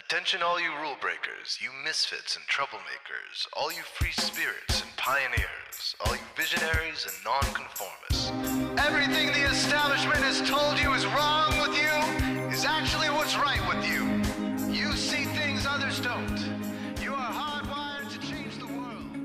Attention all you rule breakers, you misfits and troublemakers, all you free spirits and pioneers, all you visionaries and nonconformists. Everything the establishment has told you is wrong with you is actually what's right with you. You see things others don't. You are hardwired to change the world.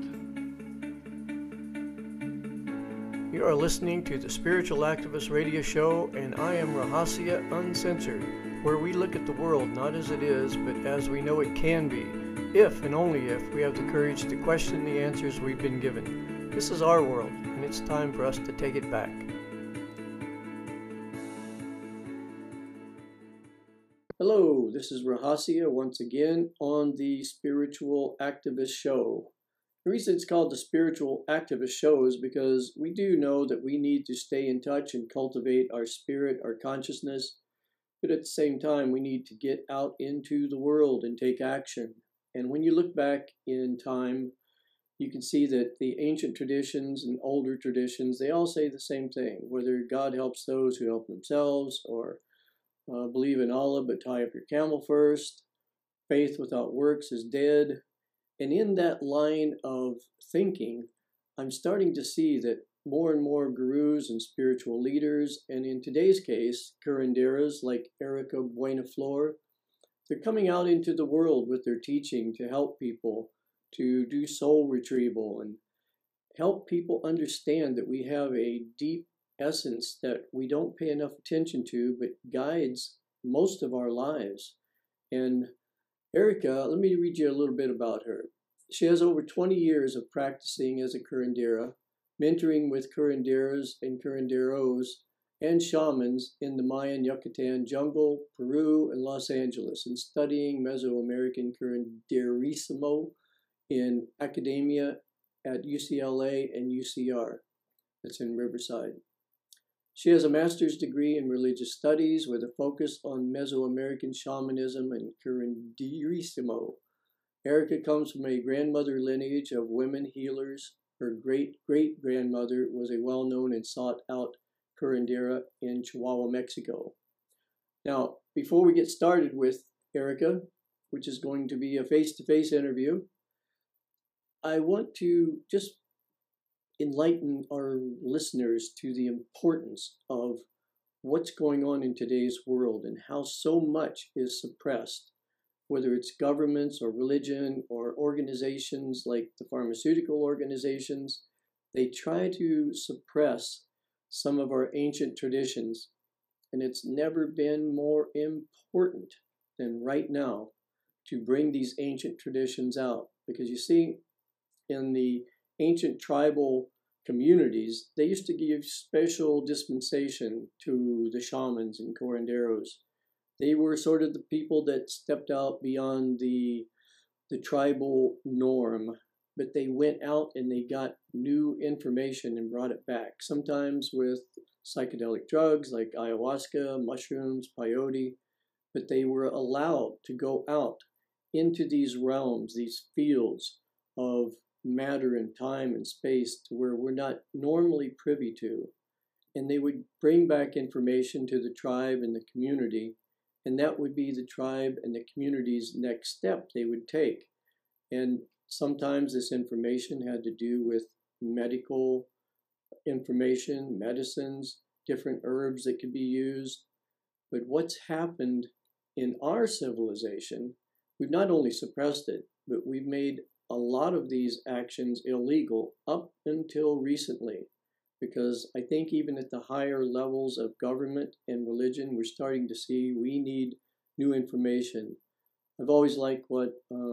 You are listening to the Spiritual Activist Radio Show, and I am Rahasya Uncensored, where we look at the world not as it is, but as we know it can be, if and only if we have the courage to question the answers we've been given. This is our world, and it's time for us to take it back. Hello, this is Rahasya once again on the Spiritual Activist Show. The reason it's called the Spiritual Activist Show is because we do know that we need to stay in touch and cultivate our spirit, our consciousness, but at the same time, we need to get out into the world and take action. And when you look back in time, you can see that the ancient traditions and older traditions, they all say the same thing, whether God helps those who help themselves, or believe in Allah but tie up your camel first, faith without works is dead. And in that line of thinking, I'm starting to see that more and more gurus and spiritual leaders, and in today's case, curanderas like Erica Buenaflor, they're coming out into the world with their teaching to help people to do soul retrieval and help people understand that we have a deep essence that we don't pay enough attention to, but guides most of our lives. And Erica, let me read you a little bit about her. She has over 20 years of practicing as a curandera, mentoring with curanderas and curanderos and shamans in the Mayan Yucatan jungle, Peru, and Los Angeles, and studying Mesoamerican curanderismo in academia at UCLA and UCR, that's in Riverside. She has a master's degree in religious studies with a focus on Mesoamerican shamanism and curanderismo. Erica comes from a grandmother lineage of women healers. Her great-great-grandmother was a well-known and sought-out curandera in Chihuahua, Mexico. Now, before we get started with Erica, which is going to be a face-to-face interview, I want to just enlighten our listeners to the importance of what's going on in today's world and how so much is suppressed, whether it's governments or religion or organizations like the pharmaceutical organizations. They try to suppress some of our ancient traditions, and it's never been more important than right now to bring these ancient traditions out. Because you see, in the ancient tribal communities, they used to give special dispensation to the shamans and curanderos. They were sort of the people that stepped out beyond the tribal norm, but they went out and they got new information and brought it back, sometimes with psychedelic drugs like ayahuasca, mushrooms, peyote, but they were allowed to go out into these realms, these fields of matter and time and space to where we're not normally privy to. And they would bring back information to the tribe and the community, and that would be the tribe and the community's next step they would take. And sometimes this information had to do with medical information, medicines, different herbs that could be used. But what's happened in our civilization, we've not only suppressed it, but we've made a lot of these actions illegal up until recently. Because I think even at the higher levels of government and religion, we're starting to see we need new information. I've always liked what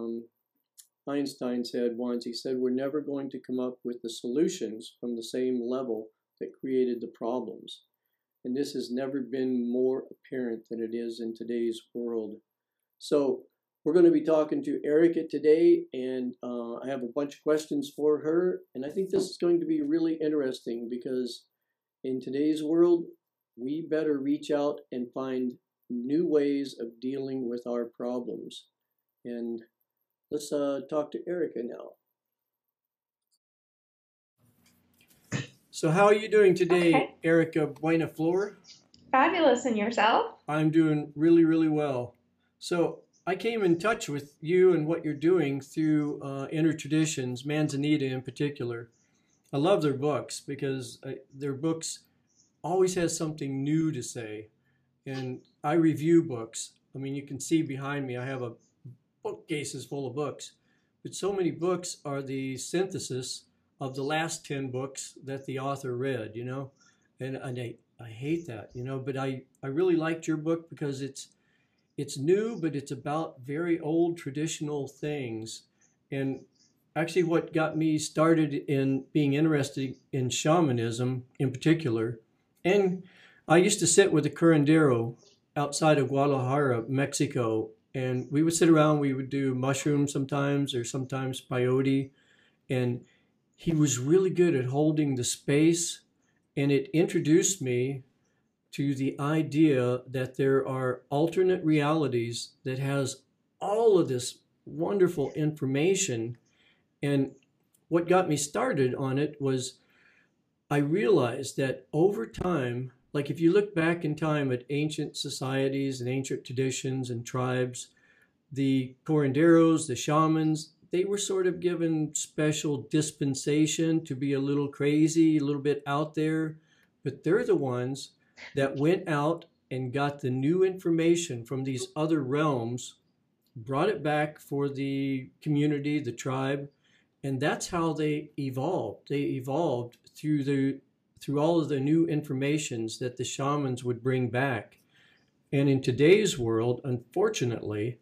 Einstein said once. He said, we're never going to come up with the solutions from the same level that created the problems. And this has never been more apparent than it is in today's world. So we're going to be talking to Erica today, and I have a bunch of questions for her. And I think this is going to be really interesting because in today's world, we better reach out and find new ways of dealing with our problems. And let's talk to Erica now. So how are you doing today, Erica Buenaflor? Fabulous. And yourself? I'm doing really, really well. So I came in touch with you and what you're doing through Inner Traditions, Manzanita in particular. I love their books because their books always has something new to say. And I review books. I mean, you can see behind me, I have a bookcases full of books. But so many books are the synthesis of the last 10 books that the author read, you know? And I hate that, you know, but I really liked your book because it's new, but it's about very old traditional things. And actually what got me started in being interested in shamanism in particular, and I used to sit with a curandero outside of Guadalajara, Mexico, and we would sit around, we would do mushrooms sometimes or sometimes peyote, and he was really good at holding the space, and it introduced me to the idea that there are alternate realities that has all of this wonderful information. And what got me started on it was I realized that over time, like if you look back in time at ancient societies and ancient traditions and tribes, the curanderos, the shamans, they were sort of given special dispensation to be a little crazy, a little bit out there, but they're the ones that went out and got the new information from these other realms, brought it back for the community, the tribe, and that's how they evolved. They evolved through all of the new informations that the shamans would bring back. And in today's world, unfortunately,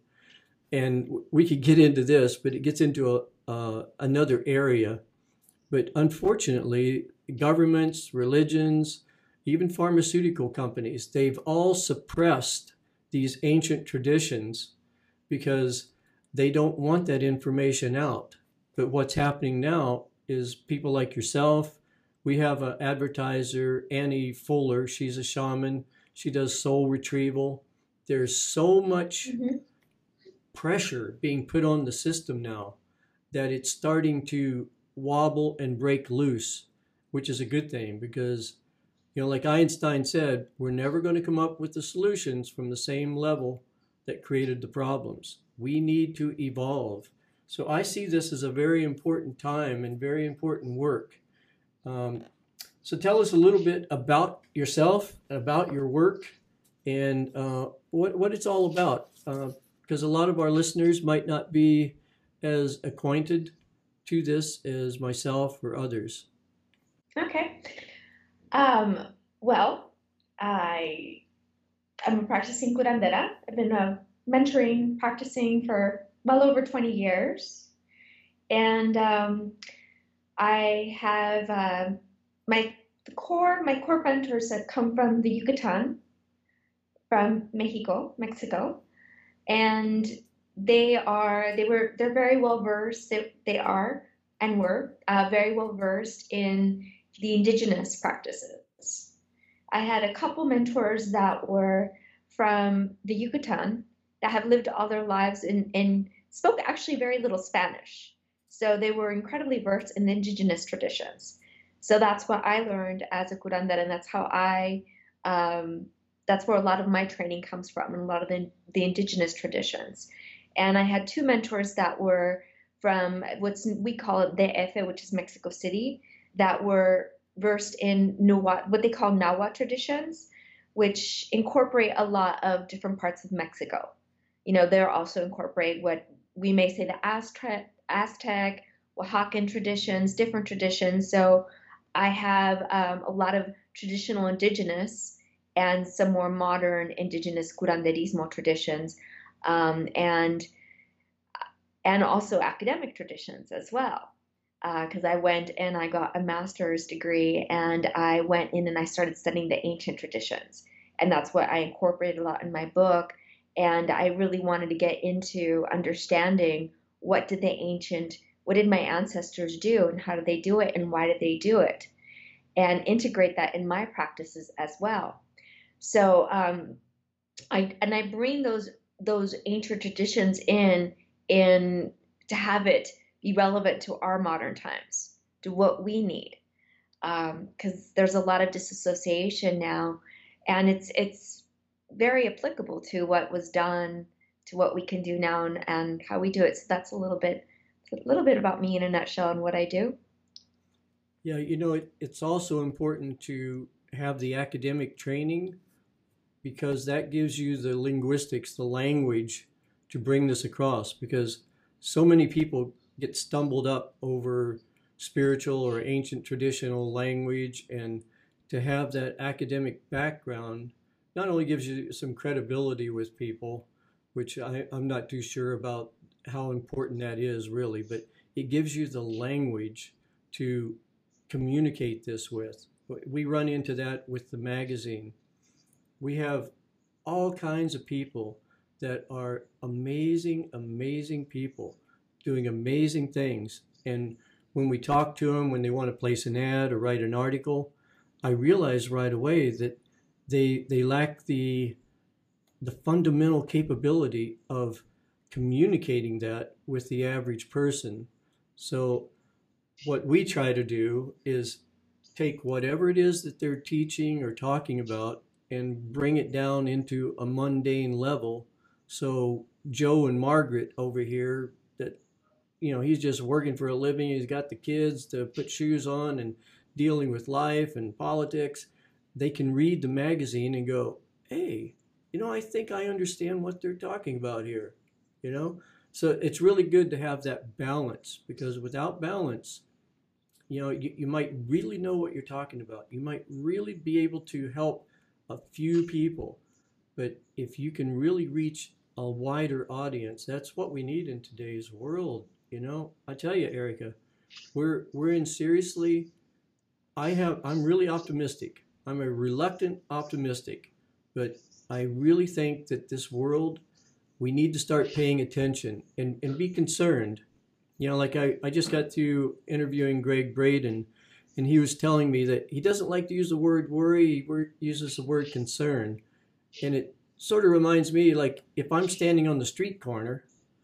and we could get into this, but it gets into another area. But unfortunately, governments, religions, even pharmaceutical companies, they've all suppressed these ancient traditions because they don't want that information out. But what's happening now is people like yourself. We have an advertiser, Annie Fuller. She's a shaman. She does soul retrieval. There's so much pressure being put on the system now that it's starting to wobble and break loose, which is a good thing because, you know, like Einstein said, we're never going to come up with the solutions from the same level that created the problems. We need to evolve. So I see this as a very important time and very important work. So tell us a little bit about yourself, about your work, and what it's all about. Because a lot of our listeners might not be as acquainted to this as myself or others. Okay. Well, I'm a practicing curandera. I've been mentoring, practicing for well over 20 years. And I have my core mentors have come from the Yucatan, from Mexico. And they're very well versed. They are and were very well versed in the indigenous practices. I had a couple mentors that were from the Yucatan that have lived all their lives and spoke actually very little Spanish. So they were incredibly versed in the indigenous traditions. So that's what I learned as a curandera, and that's how that's where a lot of my training comes from, and a lot of the indigenous traditions. And I had two mentors that were from we call it DF, which is Mexico City, that were versed in what they call Nahua traditions, which incorporate a lot of different parts of Mexico. You know, they're also incorporate what we may say the Aztec, Oaxacan traditions, different traditions. So I have a lot of traditional indigenous and some more modern indigenous curanderismo traditions, and also academic traditions as well. Because I went and I got a master's degree, and I went in and I started studying the ancient traditions, and that's what I incorporated a lot in my book. And I really wanted to get into understanding what did my ancestors do, and how did they do it, and why did they do it, and integrate that in my practices as well. So I bring those ancient traditions in to have it be relevant to our modern times, to what we need, because there's a lot of disassociation now, and it's very applicable to what was done to what we can do now and how we do it. So that's a little bit about me in a nutshell and what I do. Yeah, it's also important to have the academic training because that gives you the linguistics, the language to bring this across. Because so many people get stumbled up over spiritual or ancient traditional language, and to have that academic background not only gives you some credibility with people, which I'm not too sure about how important that is really, but it gives you the language to communicate this with. We run into that with the magazine. We have all kinds of people that are amazing, amazing people doing amazing things. And when we talk to them, when they want to place an ad or write an article, I realize right away that they lack the fundamental capability of communicating that with the average person. So what we try to do is take whatever it is that they're teaching or talking about and bring it down into a mundane level. So Joe and Margaret over here, that he's just working for a living, he's got the kids to put shoes on and dealing with life and politics, they can read the magazine and go, hey, I think I understand what they're talking about here. So it's really good to have that balance, because without balance, you might really know what you're talking about. You might really be able to help a few people. But if you can really reach a wider audience, that's what we need in today's world. I tell you, Erica, we're in seriously, I'm really optimistic. I'm a reluctant optimistic, but I really think that this world, we need to start paying attention and be concerned. Like I just got through interviewing Greg Braden, and he was telling me that he doesn't like to use the word worry, he uses the word concern. And it sort of reminds me, like, if I'm standing on the street corner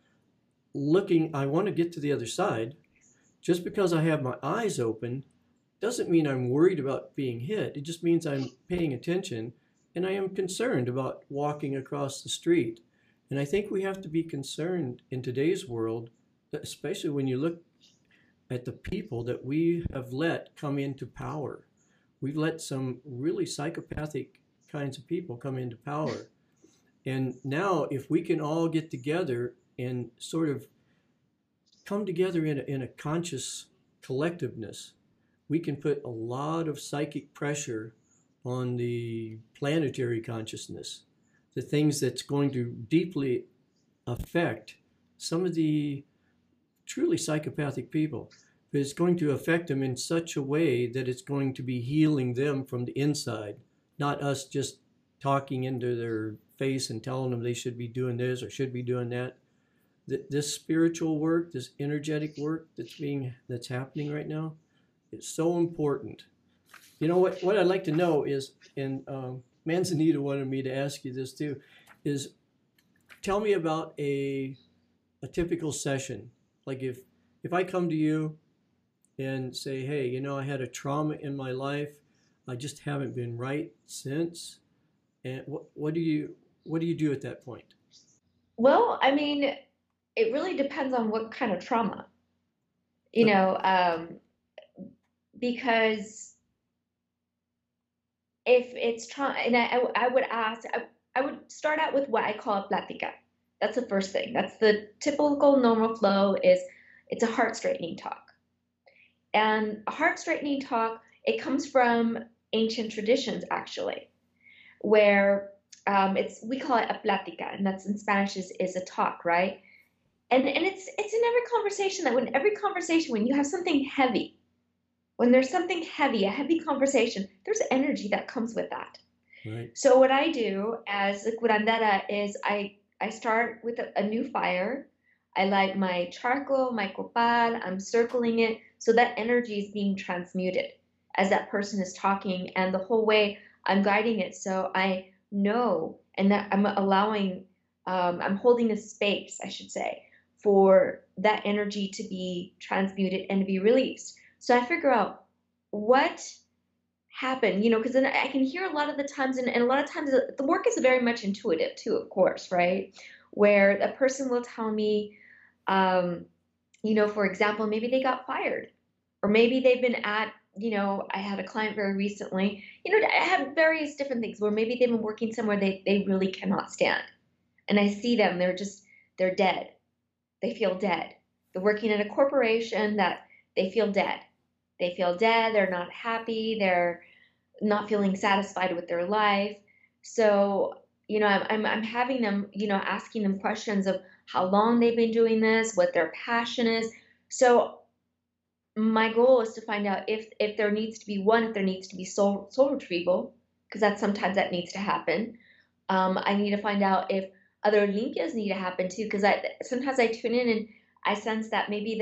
looking, I want to get to the other side. Just because I have my eyes open doesn't mean I'm worried about being hit. It just means I'm paying attention and I am concerned about walking across the street. And I think we have to be concerned in today's world, especially when you look at the people that we have let come into power. We've let some really psychopathic kinds of people come into power. And now if we can all get together and sort of come together in a conscious collectiveness, we can put a lot of psychic pressure on the planetary consciousness, the things that's going to deeply affect some of the truly psychopathic people. But it's going to affect them in such a way that it's going to be healing them from the inside, not us just talking into their face and telling them they should be doing this or should be doing that. This spiritual work, this energetic work that's happening right now, is so important. What I'd like to know is, and Manzanita wanted me to ask you this too, is tell me about a typical session. Like if I come to you and say, hey, I had a trauma in my life, I just haven't been right since, and what do you do at that point? Well, I mean, it really depends on what kind of trauma, because if it's trauma, and I would ask, I would start out with what I call a plática. That's the first thing. That's the typical normal flow. It's a heart straightening talk. And a heart straightening talk, it comes from ancient traditions actually, where we call it a plática, and that's in Spanish is a talk, right? And it's in every conversation, when you have something heavy, when there's something heavy, a heavy conversation, there's energy that comes with that. Right. So what I do as a curandera is I start with a new fire. I light my charcoal, my copal, I'm circling it, so that energy is being transmuted as that person is talking, and the whole way I'm guiding it. So I know, and that I'm allowing, I'm holding a space, I should say, for that energy to be transmuted and to be released. So I figure out what happened, because then I can hear a lot of the times, and a lot of times the work is very much intuitive too, of course, right? where a person will tell me, for example, maybe they got fired, or maybe they've been I had a client very recently, I have various different things where maybe they've been working somewhere they really cannot stand. And I see them, they're dead. They feel dead. They're working at a corporation that they feel dead. They feel dead, they're not happy, they're not feeling satisfied with their life. So, I'm having them, asking them questions of how long they've been doing this, what their passion is. So my goal is to find out if there needs to be soul retrieval, because sometimes that needs to happen. I need to find out if other limpias need to happen too, because sometimes I tune in and I sense that maybe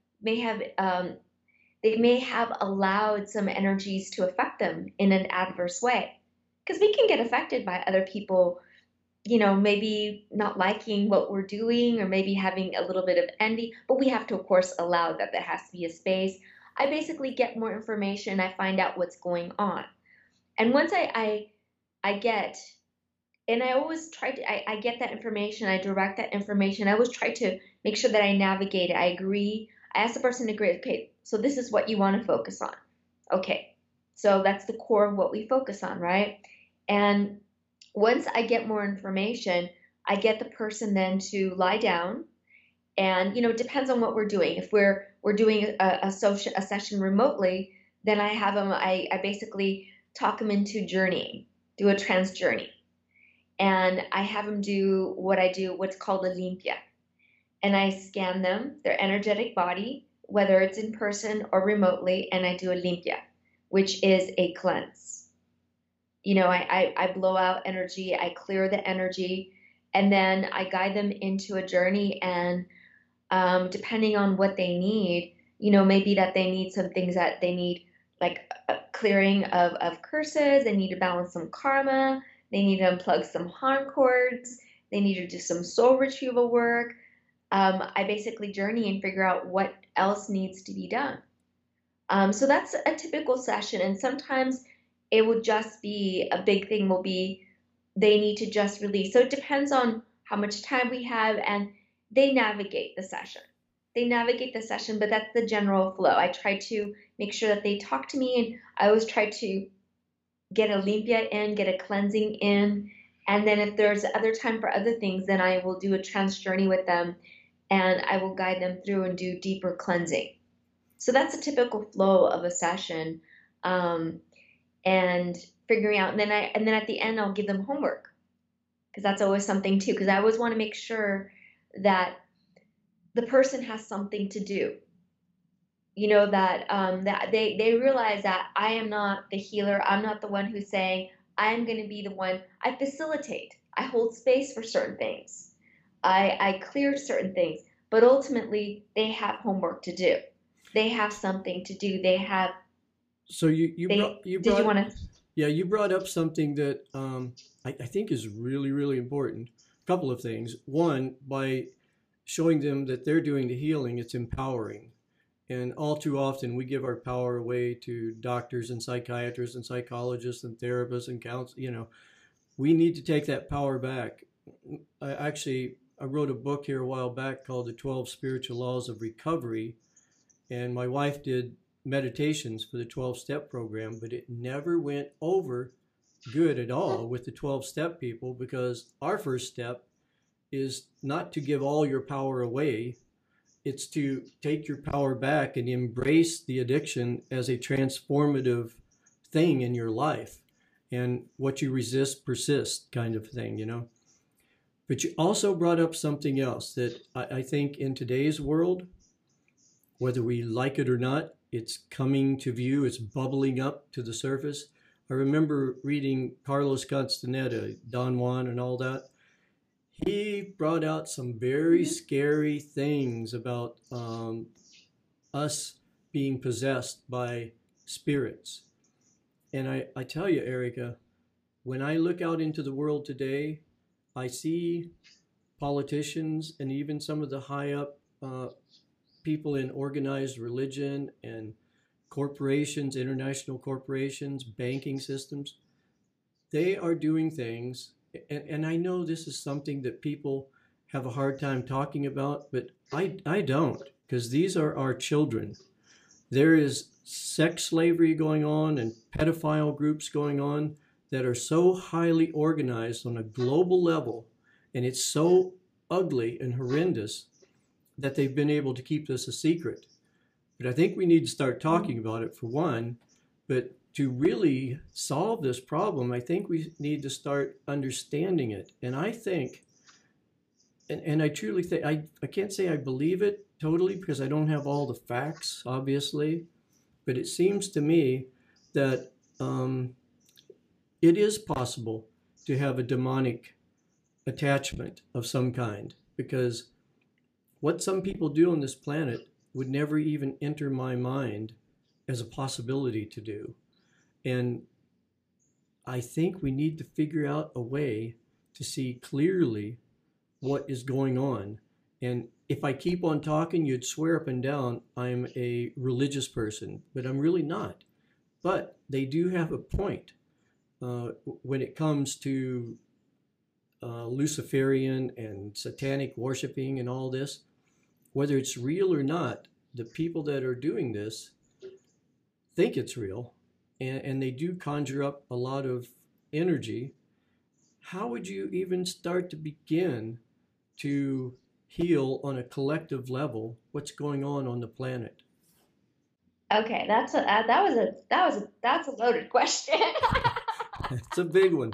they may have allowed some energies to affect them in an adverse way, because we can get affected by other people, maybe not liking what we're doing, or maybe having a little bit of envy, but we have to, of course, allow that. There has to be a space. I basically get more information. I find out what's going on. And once I get, and I always try to, I get that information, I direct that information. I always try to make sure that I navigate it. I agree. I ask the person to agree, okay, so this is what you want to focus on. Okay, so that's the core of what we focus on, right? And once I get more information, I get the person then to lie down, and it depends on what we're doing. If we're doing a session remotely, then I have them. I basically talk them into journeying, do a trance journey, and I have them do what's called a limpia, and I scan them, their energetic body, whether it's in person or remotely, and I do a limpia, which is a cleanse. I blow out energy, I clear the energy, and then I guide them into a journey. And depending on what they need, maybe that they need some things that they need, like a clearing of curses, they need to balance some karma, they need to unplug some harm cords, they need to do some soul retrieval work. I basically journey and figure out what else needs to be done. So that's a typical session, and sometimes it would just be a big thing will be they need to just release. So it depends on how much time we have, and they navigate the session. But that's the general flow. I try to make sure that they talk to me, and I always try to get a limpia in, get a cleansing in, and then if there's other time for other things, then I will do a trance journey with them, and I will guide them through and do deeper cleansing. So that's a typical flow of a session. And figuring out, and then at the end I'll give them homework, because that's always something too, because I always want to make sure that the person has something to do, that they realize that I am not the healer, I'm not the one who's saying, I'm going to be the one. I facilitate, I hold space for certain things, I clear certain things, but ultimately they have homework to do, they have something to do, they have. So you brought up something that I think is really, really important. A couple of things. One, by showing them that they're doing the healing, it's empowering. And all too often we give our power away to doctors and psychiatrists and psychologists and therapists and counselors. We need to take that power back. I wrote a book here a while back called The 12 Spiritual Laws of Recovery. And my wife did meditations for the 12-step program, but it never went over good at all with the 12-step people, because our first step is not to give all your power away. It's to take your power back and embrace the addiction as a transformative thing in your life. And what you resist persists, kind of thing, But you also brought up something else that I think in today's world, whether we like it or not, it's coming to view, it's bubbling up to the surface. I remember reading Carlos Castaneda, Don Juan and all that. He brought out some very scary things about us being possessed by spirits. And I tell you, Erica, when I look out into the world today, I see politicians and even some of the high up people in organized religion and corporations, international corporations, banking systems, they are doing things. And I know this is something that people have a hard time talking about, but I don't, because these are our children. There is sex slavery going on and pedophile groups going on that are so highly organized on a global level, and it's so ugly and horrendous that they've been able to keep this a secret. But I think we need to start talking about it, for one. But to really solve this problem, I think we need to start understanding it. And I think, and I truly think, I can't say I believe it totally because I don't have all the facts, obviously, but it seems to me that it is possible to have a demonic attachment of some kind, because what some people do on this planet would never even enter my mind as a possibility to do. And I think we need to figure out a way to see clearly what is going on. And if I keep on talking, you'd swear up and down I'm a religious person, but I'm really not. But they do have a point when it comes to Luciferian and satanic worshiping and all this. Whether it's real or not, the people that are doing this think it's real, and they do conjure up a lot of energy. How would you even start to begin to heal on a collective level what's going on the planet? Okay, that's a loaded question. It's a big one.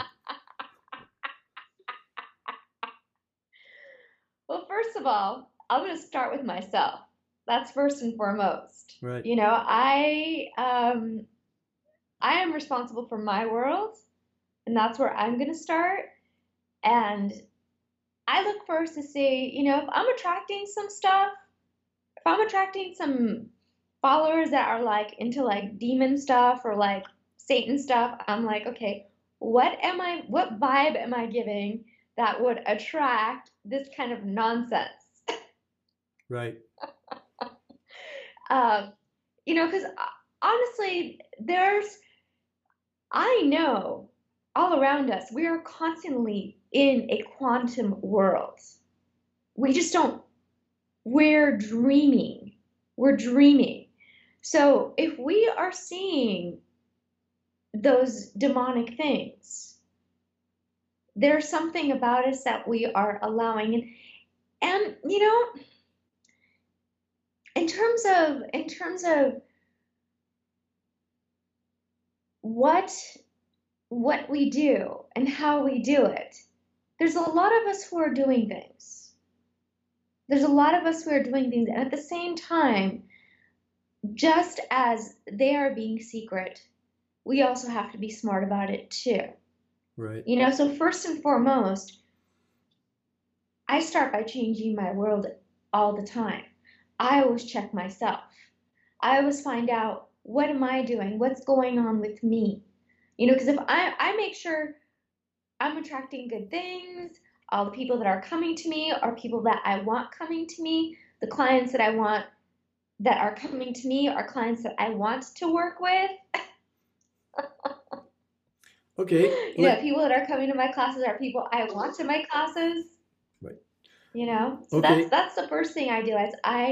Well, first of all, I'm going to start with myself. That's first and foremost. Right. You know, I am responsible for my world, and that's where I'm going to start. And I look first to see, you know, if I'm attracting some stuff, if I'm attracting some followers that are like into like demon stuff or like Satan stuff, I'm like, okay, what vibe am I giving that would attract this kind of nonsense? Right. You know, because honestly, I know all around us, we are constantly in a quantum world. We just don't, we're dreaming. So if we are seeing those demonic things, there's something about us that we are allowing. And you know, in terms of what we do and how we do it, there's a lot of us who are doing things. And at the same time, just as they are being secret, we also have to be smart about it too. Right. You know, so first and foremost, I start by changing my world all the time. I always check myself. I always find out, what am I doing? What's going on with me? You know, because if I make sure I'm attracting good things, all the people that are coming to me are people that I want coming to me. The clients that I want that are coming to me are clients that I want to work with. Okay. You know, people that are coming to my classes are people I want in my classes. Right. You know, so Okay. that's the first thing I do.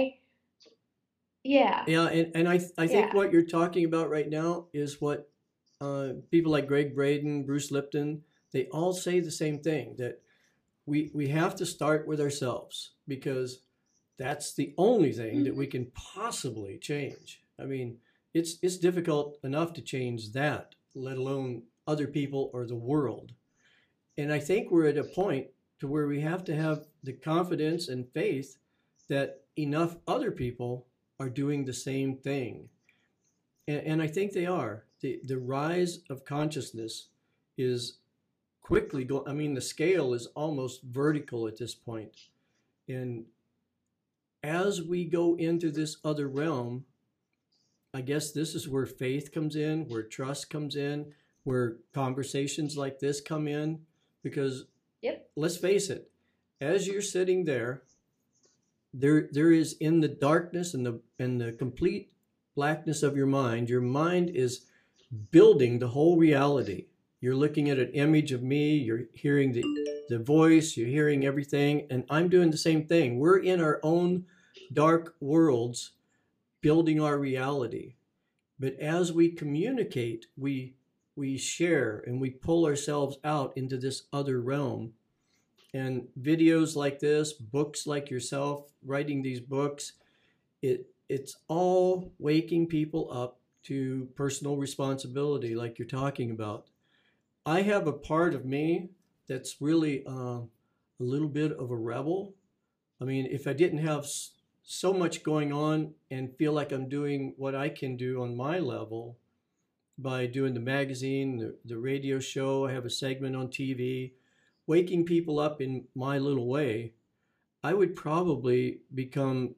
Yeah, and I think Yeah. what you're talking about right now is what people like Greg Braden, Bruce Lipton, they all say the same thing, that we have to start with ourselves, because that's the only thing that we can possibly change. I mean, it's difficult enough to change that, let alone other people or the world. And I think we're at a point to where we have to have the confidence and faith that enough other people are doing the same thing. And I think they are. The rise of consciousness is quickly going. I mean, the scale is almost vertical at this point. And as we go into this other realm, I guess this is where faith comes in, where trust comes in, where conversations like this come in. Because let's face it, as you're sitting there is, in the darkness and the complete blackness of your mind is building the whole reality. You're looking at an image of me, you're hearing the the voice, you're hearing everything, and I'm doing the same thing. We're in our own dark worlds building our reality. But as we communicate, we share and we pull ourselves out into this other realm. And videos like this, books like yourself, writing these books, it's all waking people up to personal responsibility, like you're talking about. I have a part of me that's really a little bit of a rebel. I mean, if I didn't have so much going on and feel like I'm doing what I can do on my level by doing the magazine, the radio show, I have a segment on TV, waking people up in my little way, I would probably become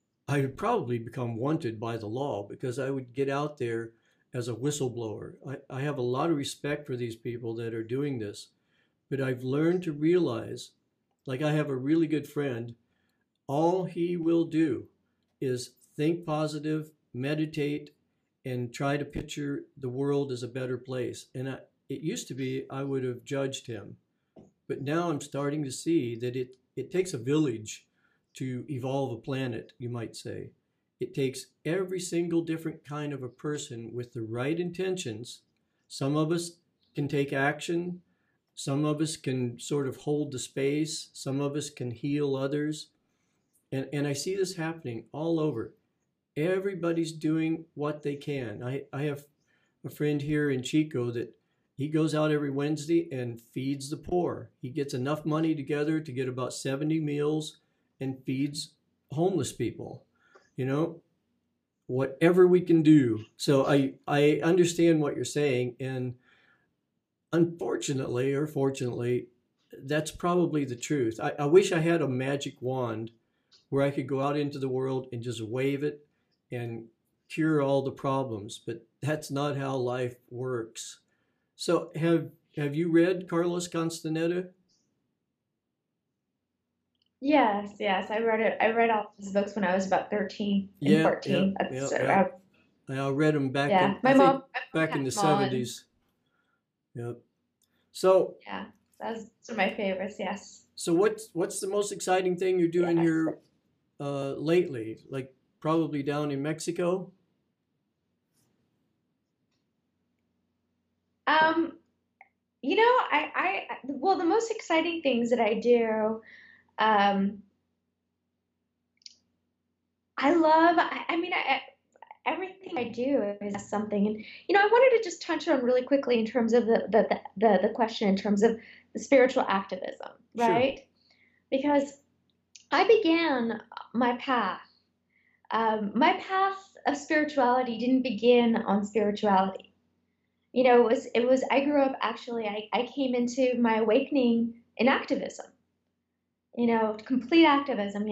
wanted by the law, because I would get out there as a whistleblower. I have a lot of respect for these people that are doing this, but I've learned to realize, like I have a really good friend, all he will do is think positive, meditate, and try to picture the world as a better place. And it used to be I would have judged him, but now I'm starting to see that it takes a village to evolve a planet, you might say. It takes every single different kind of a person with the right intentions. Some of us can take action. Some of us can sort of hold the space. Some of us can heal others. And I see this happening all over. Everybody's doing what they can. I have a friend here in Chico that he goes out every Wednesday and feeds the poor. He gets enough money together to get about 70 meals and feeds homeless people. You know, whatever we can do. So I understand what you're saying. And unfortunately or fortunately, that's probably the truth. I wish I had a magic wand where I could go out into the world and just wave it and cure all the problems, but that's not how life works. So have you read Carlos Castaneda? Yes, I read it. I read all his books when I was about 13 and Yeah, yeah, 14. yeah, That's yeah. I read them back in, yeah. I think, My mom back in had the them all, and 70s. Yep. So, yeah, those are my favorites. Yes, so what's the most exciting thing you're doing yes. here lately? Like probably down in Mexico? Um, well, the most exciting things that I do, um, I love. Everything I do is something, and I wanted to just touch on really quickly in terms of the question in terms of the spiritual activism, Sure. right? Because I began my path. My path of spirituality didn't begin on spirituality. It was. I grew up actually. I came into my awakening in activism. Complete activism.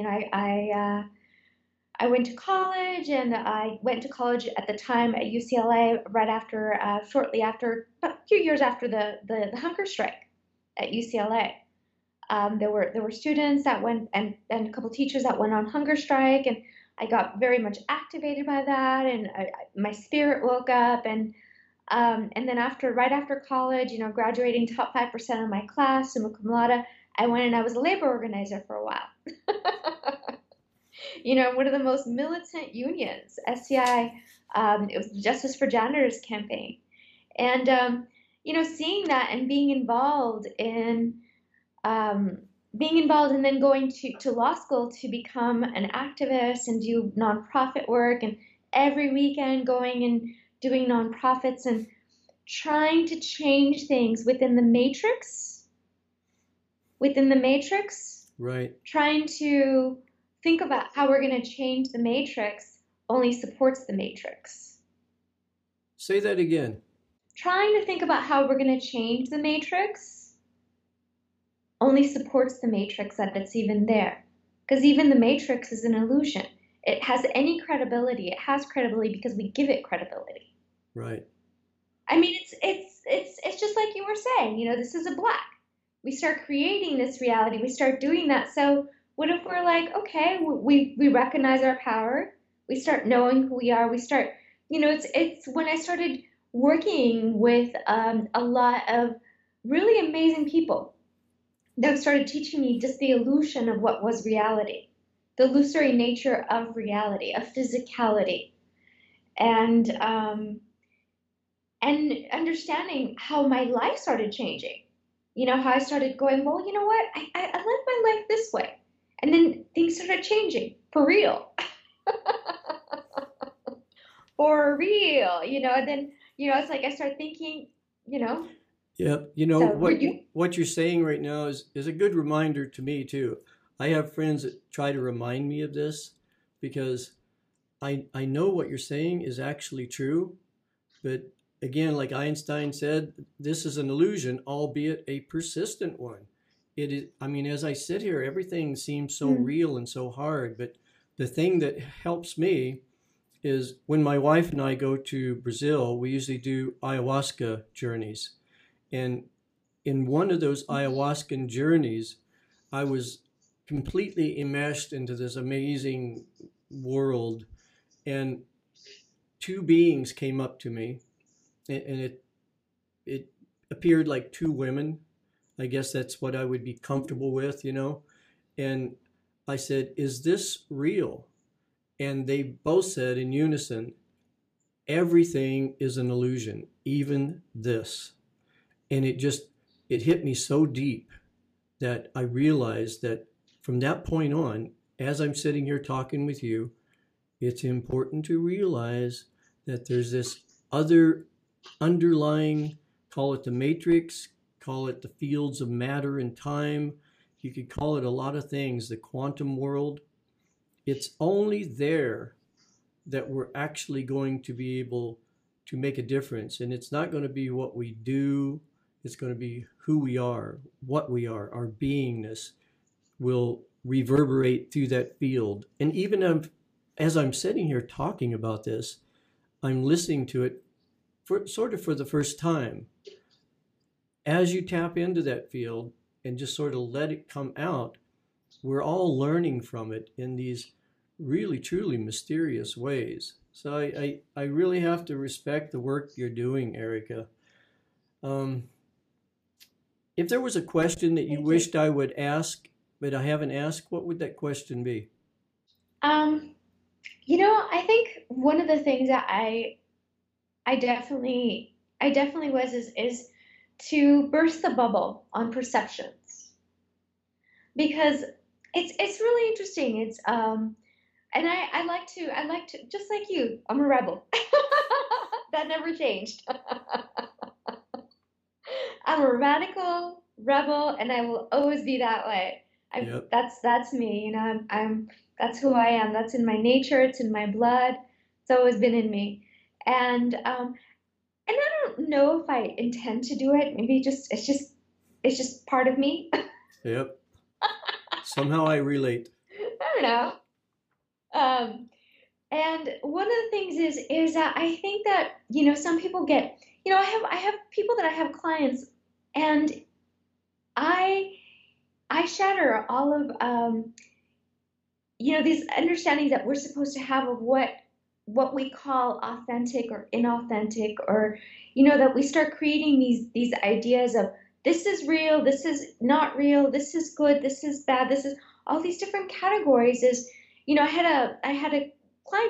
I went to college, and I went to college at the time at UCLA right after, shortly after, about a few years after the hunger strike at UCLA. There were students that went, and a couple teachers that went on hunger strike, and I got very much activated by that, and my spirit woke up, and then right after college, graduating top 5% of my class, summa cum laude, I went and I was a labor organizer for a while. One of the most militant unions, SCI. It was the Justice for Janitors campaign. And, seeing that and being involved and then going to law school to become an activist and do nonprofit work, and every weekend going and doing nonprofits and trying to change things within the matrix, Right. trying to think about how we're going to change the matrix only supports the matrix. Say that again. Trying to think about how we're going to change the matrix only supports the matrix that's even there. Because even the matrix is an illusion. It has any credibility. It has credibility because we give it credibility. Right. I mean, it's just like you were saying, this is a black. We start creating this reality. We start doing that. So what if we're like, okay, we recognize our power. We start knowing who we are. We start, it's when I started working with a lot of really amazing people that started teaching me just the illusion of what was reality, the illusory nature of reality, of physicality, and understanding how my life started changing. You know, how I started going, well, you know what? I live my life this way. And then things started changing for real. For real, you know, and then, you know, it's like I started thinking, you know, Yep. so were what you? what you're saying right now is a good reminder to me too. I have friends that try to remind me of this because I know what you're saying is actually true, but again, like Einstein said, this is an illusion, albeit a persistent one. It is, I mean, as I sit here, everything seems so Mm, real and so hard, but the thing that helps me is when my wife and I go to Brazil, we usually do ayahuasca journeys. And in one of those ayahuascan journeys, I was completely immersed into this amazing world, and two beings came up to me, and it appeared like two women. I guess that's what I would be comfortable with. And I said, "Is this real?" And they both said in unison, "Everything is an illusion, even this." And it hit me so deep that I realized that from that point on, as I'm sitting here talking with you, it's important to realize that there's this other underlying, call it the matrix, call it the fields of matter and time. You could call it a lot of things, the quantum world. It's only there that we're actually going to be able to make a difference. And it's not going to be what we do, it's going to be who we are, what we are, our beingness will reverberate through that field. And even as I'm sitting here talking about this, I'm listening to it for the first time. As you tap into that field and just sort of let it come out, we're all learning from it in these really, truly mysterious ways. So I really have to respect the work you're doing, Erica. Um, if there was a question that you thank you. wished I would ask, but I haven't asked, what would that question be? Um, you know, I think one of the things that I definitely was is to burst the bubble on perceptions, because it's really interesting. It's and I like to, just like you, I'm a rebel. That never changed. I'm a radical rebel, and I will always be that way. Yep. That's me. You know, I'm that's who I am. That's in my nature. It's in my blood. It's always been in me, and I don't know if I intend to do it. Maybe it's just part of me. Yep. Somehow I relate. I don't know. Um, and one of the things is that I think that, you know, some people get, you know, I have people that I have clients, and I I shatter all of you know, these understandings that we're supposed to have of what we call authentic or inauthentic, or, you know, that we start creating these ideas of this is real, this is not real, this is good, this is bad, this is all these different categories. Is, you know, I had a client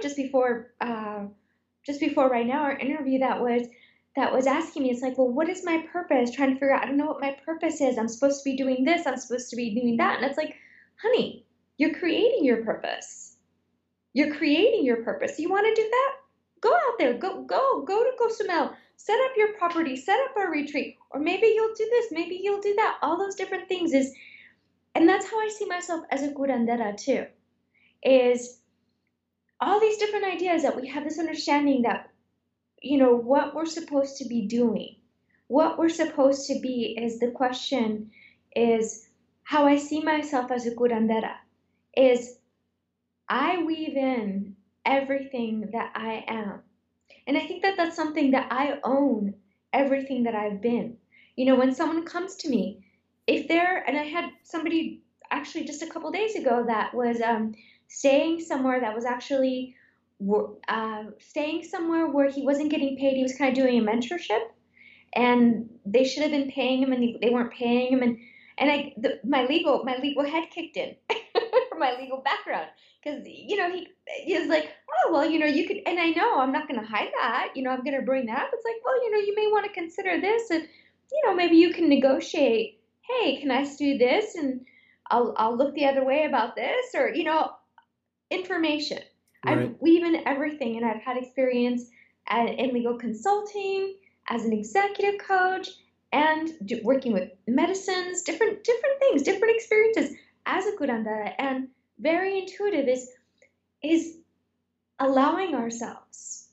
just before right now our interview that was asking me, it's like, well, what is my purpose? Trying to figure out, I don't know what my purpose is. I'm supposed to be doing this, I'm supposed to be doing that. And it's like, honey, you're creating your purpose. You're creating your purpose. You want to do that? Go out there. Go to Cozumel. Set up your property. Set up a retreat. Or maybe you'll do this. Maybe you'll do that. All those different things is, and that's how I see myself as a curandera too. Is all these different ideas that we have this understanding that, you know, what we're supposed to be doing, what we're supposed to be, is the question. Is how I see myself as a curandera is I weave in everything that I am. And I think that that's something that I own, everything that I've been. You know, when someone comes to me, if they're, and I had somebody actually just a couple days ago that was staying somewhere that was actually staying somewhere where he wasn't getting paid. He was kind of doing a mentorship, and they should have been paying him, and they weren't paying him. And my legal head kicked in from my legal background, because he was like, oh well, you could, and I know I'm not going to hide that, I'm going to bring that up. It's like, well, you may want to consider this, and maybe you can negotiate. Hey, can I do this, and I'll look the other way about this, or information. Right. I weave in everything, and I've had experience in legal consulting, as an executive coach, and working with medicines, different things, different experiences as a curandera. And very intuitive is allowing ourselves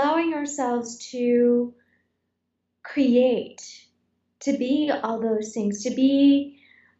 to create, to be all those things, to be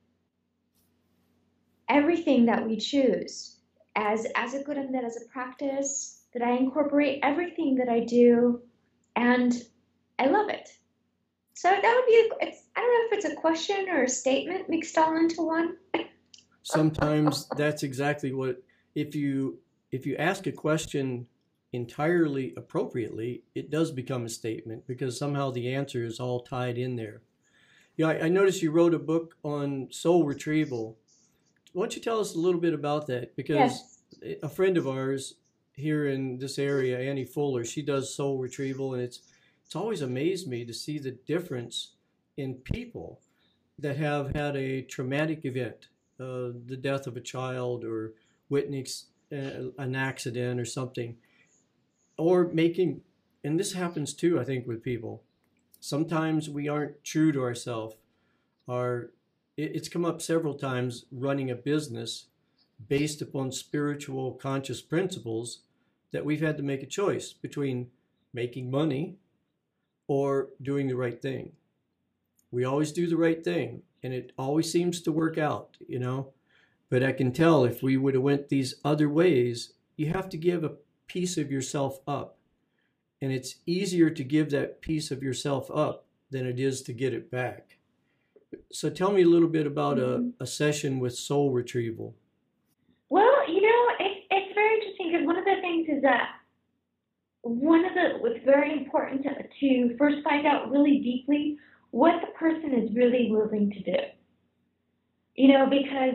everything that we choose as a curandera, as a practice, that I incorporate everything that I do, and I love it. So that would be, I don't know if it's a question or a statement mixed all into one. Sometimes that's exactly what, if you ask a question entirely appropriately, it does become a statement, because somehow the answer is all tied in there. I noticed you wrote a book on soul retrieval. Why don't you tell us a little bit about that? Because Yes. a friend of ours here in this area, Annie Fuller, she does soul retrieval, and it's always amazed me to see the difference in people that have had a traumatic event, the death of a child, or witness an accident or something, or making, and this happens too, I think, with people. Sometimes we aren't true to ourselves. It's come up several times, running a business based upon spiritual conscious principles, that we've had to make a choice between making money or doing the right thing. We always do the right thing, and it always seems to work out, But I can tell, if we would have went these other ways, you have to give a piece of yourself up. And it's easier to give that piece of yourself up than it is to get it back. So tell me a little bit about a session with soul retrieval. Well, it's very interesting, because one of the things is that what's very important to first find out really deeply what the person is really willing to do. Because,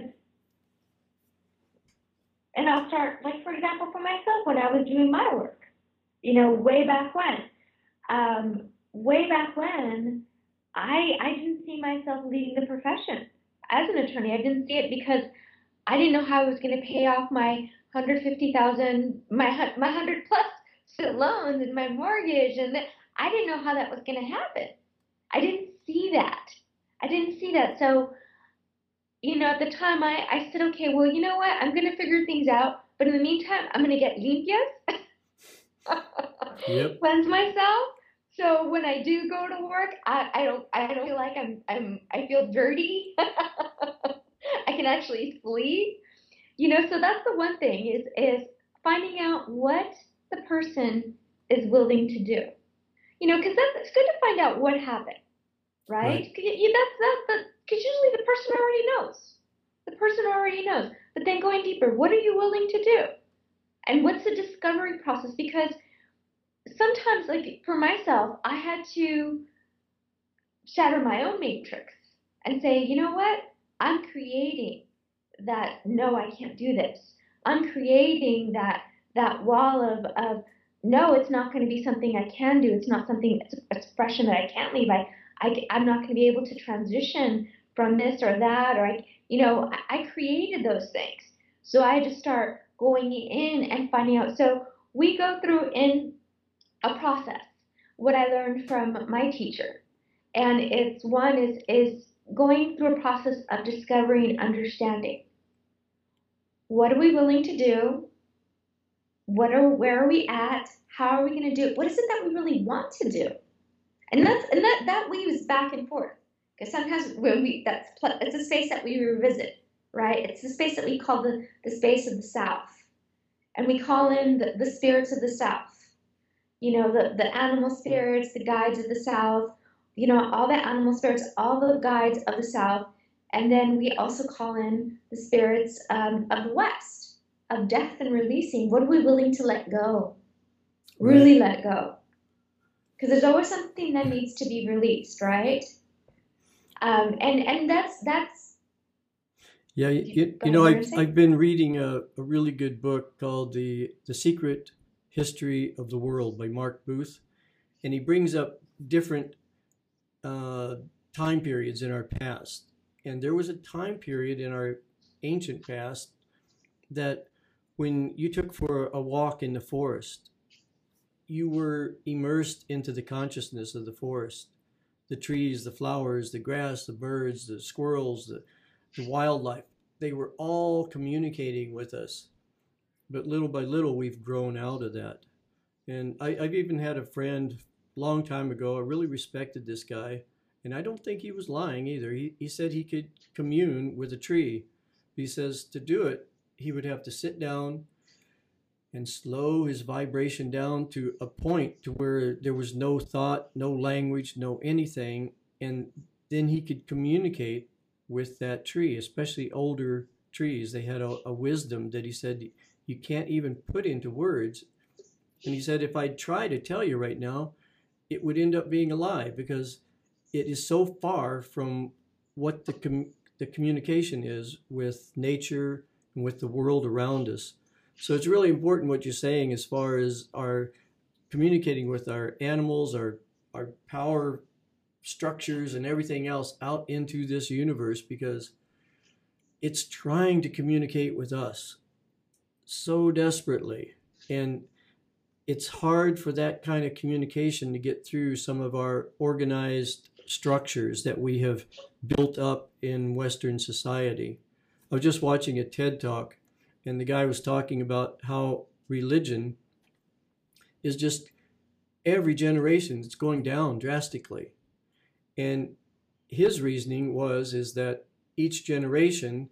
and I'll start, like, for example, for myself, when I was doing my work, way back when, I didn't see myself leading the profession as an attorney. I didn't see it because I didn't know how I was going to pay off my 150,000, my 100 plus student loans and my mortgage, and I didn't know how that was going to happen. I didn't see that. So, at the time, I said, okay, well, you know what? I'm going to figure things out. But in the meantime, I'm going to get limpias, Yep. cleanse myself. So when I do go to work, I don't feel like I feel dirty. I can actually sleep. So that's the one thing, is finding out what the person is willing to do. Because it's good to find out what happened, right? Because usually the person already knows. But then going deeper, what are you willing to do? And what's the discovery process? Because sometimes, like for myself, I had to shatter my own matrix and say, you know what? I'm creating that, no, I can't do this. I'm creating that wall of no, it's not going to be something I can do. It's not something, it's an expression that I can't leave. I'm not going to be able to transition from this or that, or I created those things. So I had to start going in and finding out. So we go through in a process what I learned from my teacher, and it's one is going through a process of discovering and understanding. What are we willing to do? Where are we at? How are we going to do it? What is it that we really want to do? And that weaves back and forth, because sometimes it's a space that we revisit, right? It's the space that we call the space of the South, and we call in the spirits of the South. The animal spirits, the guides of the South. All the animal spirits, all the guides of the South, and then we also call in the spirits of the West, of death and releasing. What are we willing to let go? Really let go. Because there's always something that needs to be released, right? And that's Yeah, go ahead, you were gonna say? I've been reading a really good book called The Secret History of the World by Mark Booth, and he brings up different uh, time periods in our past. And there was a time period in our ancient past that when you took for a walk in the forest, you were immersed into the consciousness of the forest. The trees, the flowers, the grass, the birds, the squirrels, the wildlife, they were all communicating with us. But little by little, we've grown out of that. And I've even had a friend a long time ago. I really respected this guy, and I don't think he was lying either. He said he could commune with a tree. He says to do it, he would have to sit down and slow his vibration down to a point to where there was no thought, no language, no anything, and then he could communicate with that tree, especially older trees. They had a wisdom that he said you can't even put into words. And he said, if I try to tell you right now, it would end up being a lie because it is so far from what the communication is with nature and with the world around us. So it's really important what you're saying as far as our communicating with our animals, our power structures and everything else out into this universe, because it's trying to communicate with us so desperately. And it's hard for that kind of communication to get through some of our organized structures that we have built up in Western society. I was just watching a TED Talk, and the guy was talking about how religion is just every generation it's going down drastically. And his reasoning is that each generation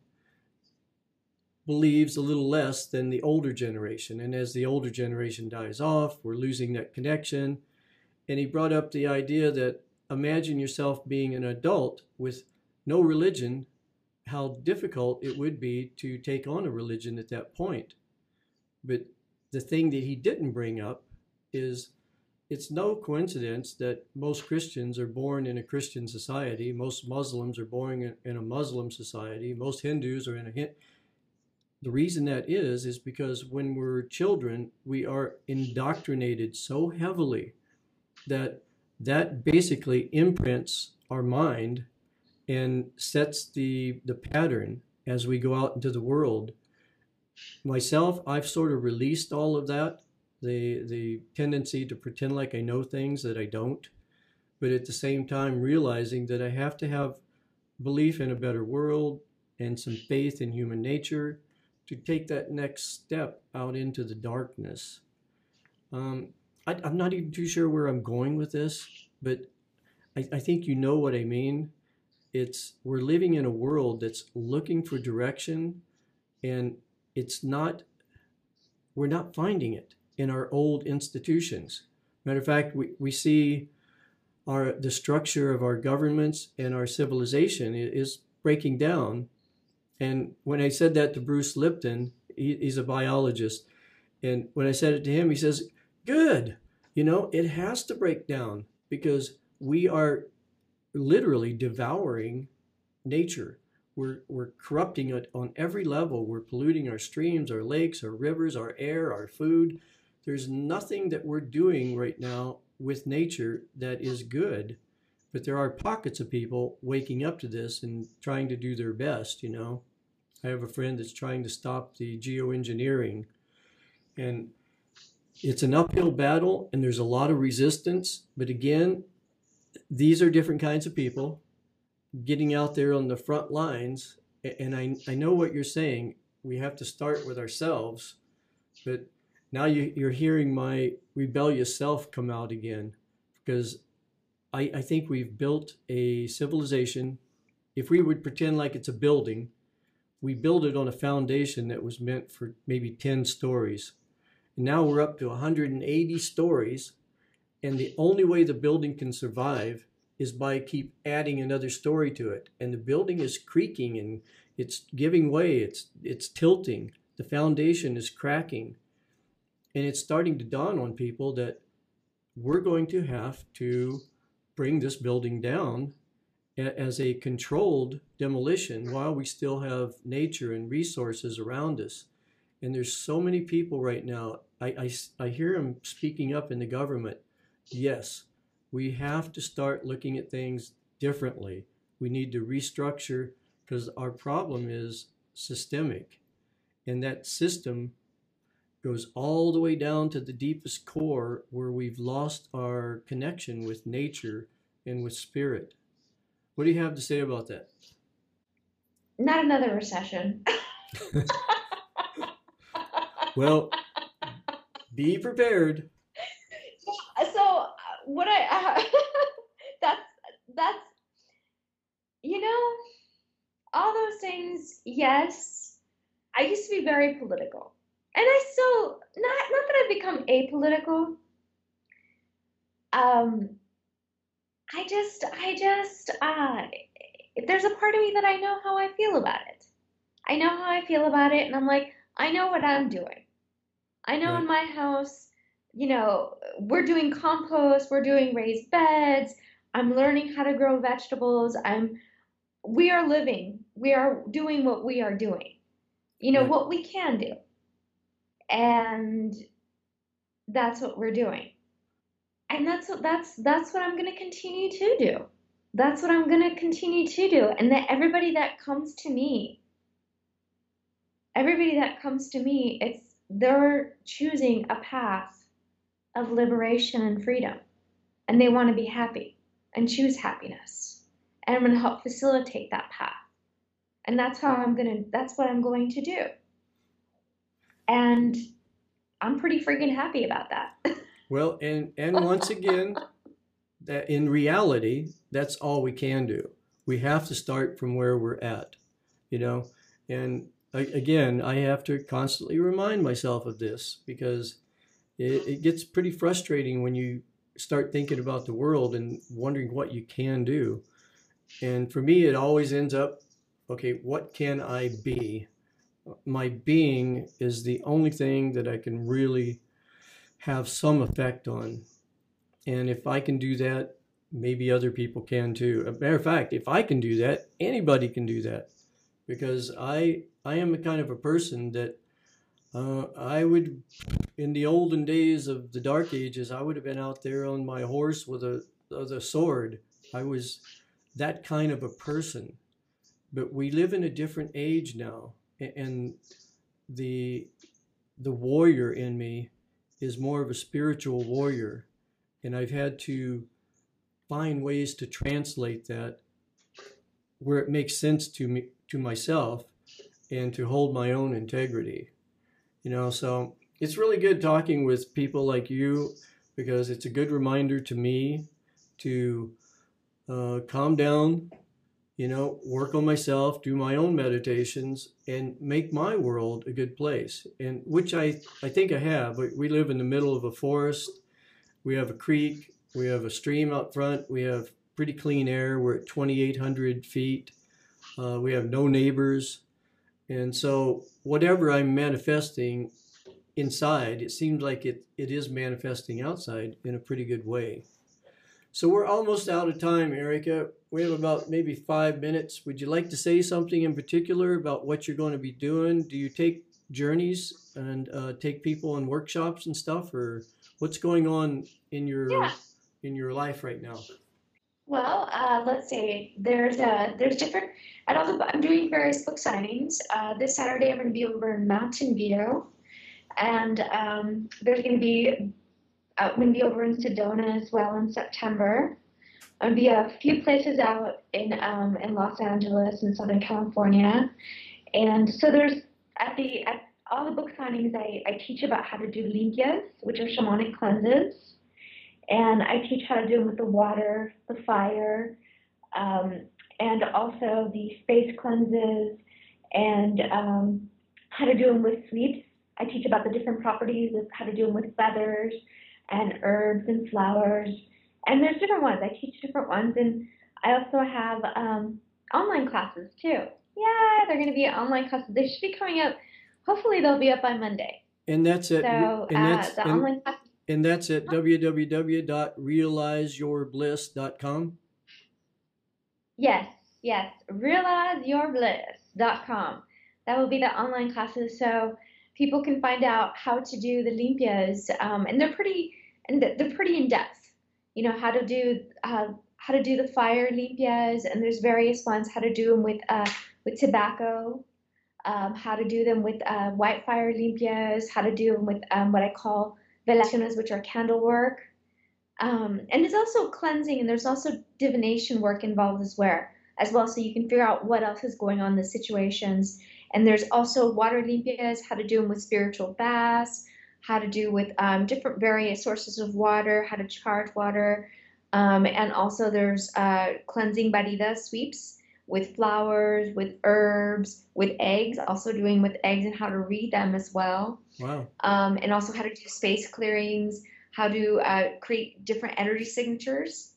believes a little less than the older generation. And as the older generation dies off, we're losing that connection. And he brought up the idea that imagine yourself being an adult with no religion, how difficult it would be to take on a religion at that point. But the thing that he didn't bring up is it's no coincidence that most Christians are born in a Christian society. Most Muslims are born in a Muslim society. Most Hindus are in a Hindu. The reason that is because when we're children, we are indoctrinated so heavily that basically imprints our mind and sets the pattern as we go out into the world. Myself, I've sort of released all of that, the tendency to pretend like I know things that I don't, but at the same time realizing that I have to have belief in a better world and some faith in human nature to take that next step out into the darkness. I'm not even too sure where I'm going with this, but I think you know what I mean. We're living in a world that's looking for direction, and we're not finding it in our old institutions. Matter of fact, we see the structure of our governments and our civilization is breaking down. And when I said that to Bruce Lipton, he's a biologist, and when I said it to him, he says, good, it has to break down because we are literally devouring nature. We're corrupting it on every level. We're polluting our streams, our lakes, our rivers, our air, our food. There's nothing that we're doing right now with nature that is good, but there are pockets of people waking up to this and trying to do their best. I have a friend that's trying to stop the geoengineering, and it's an uphill battle, and there's a lot of resistance. But again, these are different kinds of people getting out there on the front lines. And I know what you're saying. We have to start with ourselves. But now you're hearing my rebellious self come out again, because I think we've built a civilization. If we would pretend like it's a building, we built it on a foundation that was meant for maybe 10 stories. And now we're up to 180 stories. And the only way the building can survive is by keep adding another story to it. And the building is creaking and it's giving way, it's tilting. The foundation is cracking. And it's starting to dawn on people that we're going to have to bring this building down as a controlled demolition while we still have nature and resources around us. And there's so many people right now. I hear them speaking up in the government. Yes, we have to start looking at things differently. We need to restructure because our problem is systemic. And that system goes all the way down to the deepest core where we've lost our connection with nature and with spirit. What do you have to say about that? Not another recession. Well, be prepared. So what that's all those things. Yes, I used to be very political, and I still not that I've become apolitical. I just there's a part of me that I know how I feel about it. I know how I feel about it, and I'm like, I know what I'm doing. I know in my house, we're doing compost, we're doing raised beds, I'm learning how to grow vegetables. We are living, we are doing what we are doing, what we can do. And that's what we're doing. And that's what I'm going to continue to do. That's what I'm going to continue to do. And that everybody that comes to me, they're choosing a path of liberation and freedom. And they want to be happy and choose happiness. And I'm going to help facilitate that path. And that's what I'm going to do. And I'm pretty freaking happy about that. Well, and once again, that in reality, that's all we can do. We have to start from where we're at, and again, I have to constantly remind myself of this because it gets pretty frustrating when you start thinking about the world and wondering what you can do. And for me, it always ends up, okay, what can I be? My being is the only thing that I can really have some effect on. And if I can do that, maybe other people can too. As a matter of fact, if I can do that, anybody can do that. Because I am a kind of a person that I would, in the olden days of the Dark Ages, I would have been out there on my horse with a sword. I was that kind of a person. But we live in a different age now. And the warrior in me is more of a spiritual warrior. And I've had to find ways to translate that where it makes sense to me, to myself, and to hold my own integrity. So it's really good talking with people like you because it's a good reminder to me to calm down, work on myself, do my own meditations, and make my world a good place. And which I think I have. We live in the middle of a forest. We have a creek. We have a stream out front. We have pretty clean air. We're at 2,800 feet. We have no neighbors. And so whatever I'm manifesting inside, it seems like it is manifesting outside in a pretty good way. So we're almost out of time, Erica. We have about maybe 5 minutes. Would you like to say something in particular about what you're going to be doing? Do you take journeys and take people on workshops and stuff, or what's going on in your life right now? Well, let's see. There's different. I'm doing various book signings. This Saturday, I'm going to be over in Mountain View, and there's going to be. I'm going to be over in Sedona as well in September. I'm going to be a few places out in Los Angeles and Southern California, and so there's at all the book signings I teach about how to do limpias, which are shamanic cleanses, and I teach how to do them with the water, the fire, and also the space cleanses, and how to do them with sweeps. I teach about the different properties of how to do them with feathers and herbs and flowers. And there's different ones. I teach different ones. And I also have online classes too. Yeah, they're going to be online classes. They should be coming up. Hopefully they'll be up by Monday. And that's it. So online classes. And that's at www.realizeyourbliss.com. Yes, yes. RealizeYourBliss.com. That will be the online classes, so people can find out how to do the limpias, and they're pretty in depth. You know how to do the fire limpias, and there's various ones. How to do them with tobacco. How to do them with white fire limpias. How to do them with what I call velaciones, which are candle work. And there's also cleansing, and there's also divination work involved as well, so you can figure out what else is going on in the situations. And there's also water limpias, how to do them with spiritual baths, how to do with different various sources of water, how to charge water. And also there's cleansing barida sweeps with flowers, with herbs, with eggs, also doing with eggs and how to read them as well. Wow. And also how to do space clearings, how to create different energy signatures.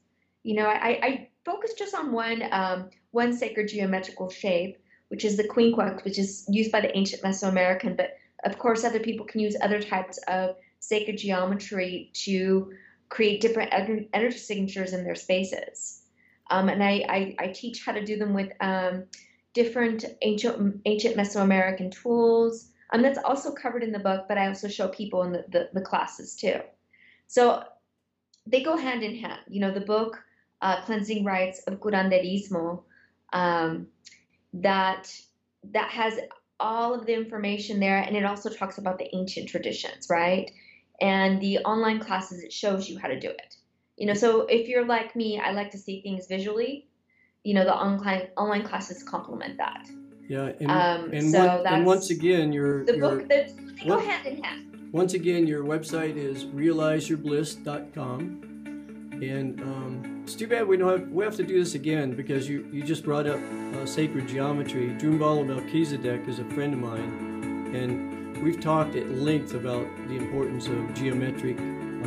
I focus just on one sacred geometrical shape, which is the quinquag, which is used by the ancient Mesoamerican. But of course, other people can use other types of sacred geometry to create different energy signatures in their spaces. And I teach how to do them with different ancient Mesoamerican tools. That's also covered in the book, but I also show people in the classes too. So they go hand in hand. The book, Cleansing Rites of Curanderismo, um, that has all of the information there, and it also talks about the ancient traditions, right? And the online classes, it shows you how to do it. So if you're like me, I like to see things visually. The online classes complement that. Yeah, So and once again, they go hand in hand. Once again, your website is realizeyourbliss.com. And it's too bad we have to do this again, because you just brought up sacred geometry. Drunvalo Melchizedek is a friend of mine, and we've talked at length about the importance of geometric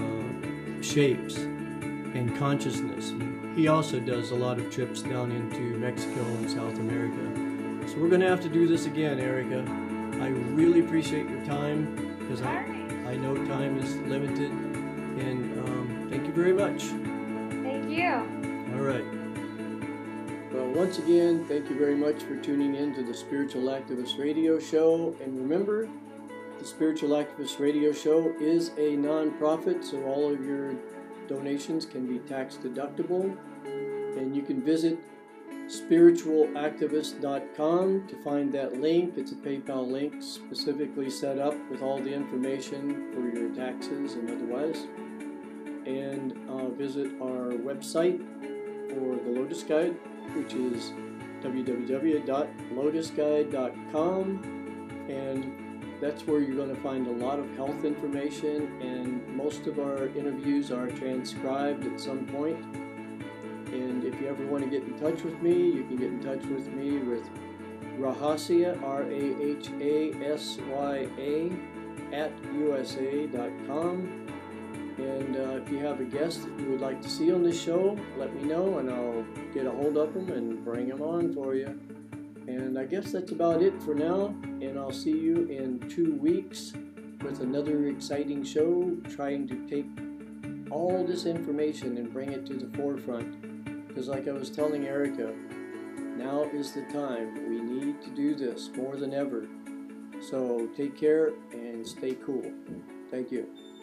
shapes and consciousness. He also does a lot of trips down into Mexico and South America. So we're going to have to do this again, Erica. I really appreciate your time, because I know time is limited, and thank you very much. Thank you. All right. Well, once again, thank you very much for tuning in to the Spiritual Activist Radio Show. And remember, the Spiritual Activist Radio Show is a non-profit, so all of your donations can be tax deductible. And you can visit spiritualactivist.com to find that link. It's a PayPal link specifically set up with all the information for your taxes and otherwise. And visit our website for the Lotus Guide, which is www.lotusguide.com. And that's where you're going to find a lot of health information, and most of our interviews are transcribed at some point. And if you ever want to get in touch with me, you can get in touch with me with Rahasya, RAHASYA, @USA.com. And if you have a guest that you would like to see on this show, let me know, and I'll get a hold of them and bring them on for you. And I guess that's about it for now, and I'll see you in 2 weeks with another exciting show, trying to take all this information and bring it to the forefront. Because like I was telling Erica, now is the time. We need to do this more than ever. So take care and stay cool. Thank you.